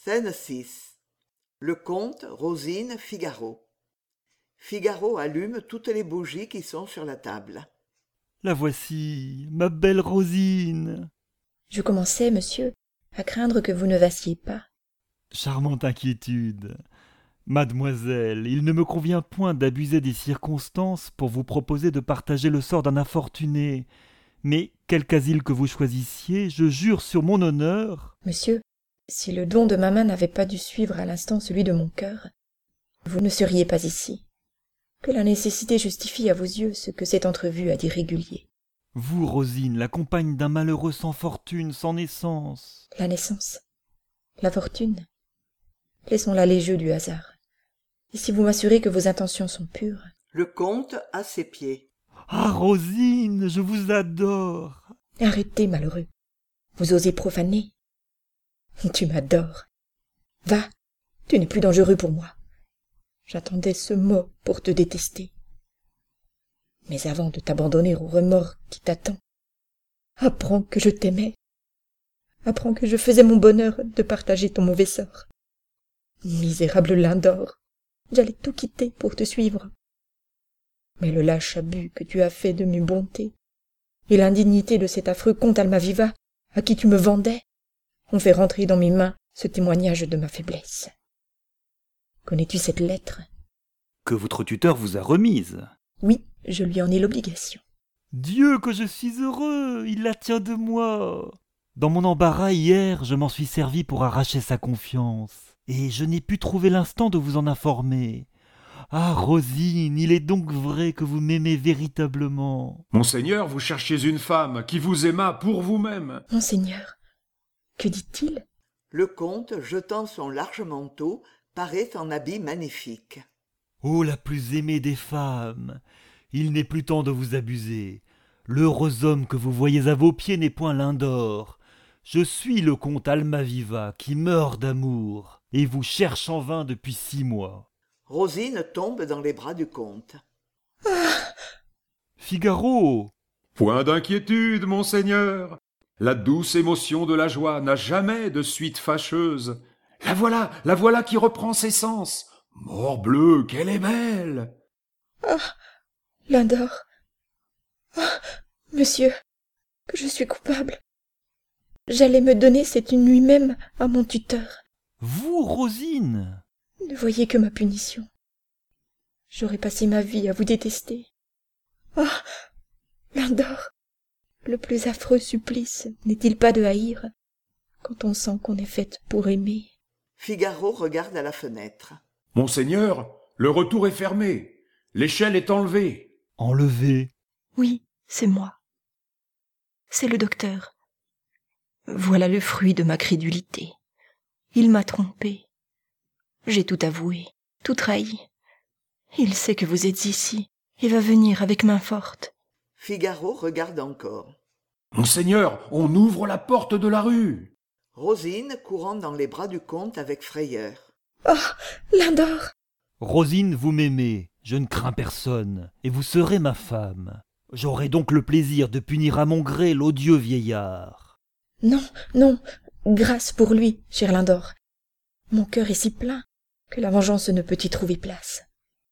Scène 6. Le comte, Rosine, Figaro. Figaro allume toutes les bougies qui sont sur la table. La voici, ma belle Rosine. Je commençais, monsieur, à craindre que vous ne vassiez pas. Charmante inquiétude. Mademoiselle, il ne me convient point d'abuser des circonstances pour vous proposer de partager le sort d'un infortuné. Mais, quelque asile que vous choisissiez, je jure sur mon honneur... Monsieur, si le don de ma main n'avait pas dû suivre à l'instant celui de mon cœur, vous ne seriez pas ici. Que la nécessité justifie à vos yeux ce que cette entrevue a d'irrégulier. Vous, Rosine, la compagne d'un malheureux sans fortune, sans naissance. La naissance, la fortune, laissons-la les jeux du hasard. Et si vous m'assurez que vos intentions sont pures... Le comte à ses pieds. Ah, Rosine, je vous adore. Arrêtez, malheureux. Vous osez profaner. Tu m'adores. Va, tu n'es plus dangereux pour moi. J'attendais ce mot pour te détester. Mais avant de t'abandonner au remords qui t'attend, apprends que je t'aimais. Apprends que je faisais mon bonheur de partager ton mauvais sort. Misérable Lindor, j'allais tout quitter pour te suivre. Mais le lâche abus que tu as fait de mes bontés et l'indignité de cet affreux comte Almaviva à qui tu me vendais ont fait rentrer dans mes mains ce témoignage de ma faiblesse. Connais-tu cette lettre? Que votre tuteur vous a remise. Oui, je lui en ai l'obligation. Dieu, que je suis heureux, il la tient de moi. Dans mon embarras hier, je m'en suis servi pour arracher sa confiance, et je n'ai pu trouver l'instant de vous en informer. Ah, Rosine, il est donc vrai que vous m'aimez véritablement. Monseigneur, vous cherchiez une femme qui vous aima pour vous-même. Monseigneur, que dit-il? Le comte, jetant son large manteau, paraît en habit magnifique. Ô la plus aimée des femmes, il n'est plus temps de vous abuser. L'heureux homme que vous voyez à vos pieds n'est point Lindor. Je suis le comte Almaviva qui meurt d'amour et vous cherche en vain depuis 6 mois. Rosine tombe dans les bras du comte. Figaro! Point d'inquiétude, monseigneur. La douce émotion de la joie n'a jamais de suite fâcheuse. La voilà qui reprend ses sens. Morbleu, qu'elle est belle! Ah, Lindor. Ah, monsieur, que je suis coupable. J'allais me donner cette nuit même à mon tuteur. Vous, Rosine! Ne voyez que ma punition. J'aurais passé ma vie à vous détester. Ah, Lindor, le plus affreux supplice n'est-il pas de haïr quand on sent qu'on est faite pour aimer? Figaro regarde à la fenêtre. Monseigneur, le retour est fermé. L'échelle est enlevée. Enlevée. Oui, c'est moi. C'est le docteur. Voilà le fruit de ma crédulité. Il m'a trompée. J'ai tout avoué, tout trahi. Il sait que vous êtes ici et va venir avec main forte. Figaro regarde encore. Monseigneur, on ouvre la porte de la rue. Rosine courant dans les bras du comte avec frayeur. Oh, Lindor! Rosine, vous m'aimez, je ne crains personne, et vous serez ma femme. J'aurai donc le plaisir de punir à mon gré l'odieux vieillard. Non, non, grâce pour lui, cher Lindor. Mon cœur est si plein que la vengeance ne peut y trouver place.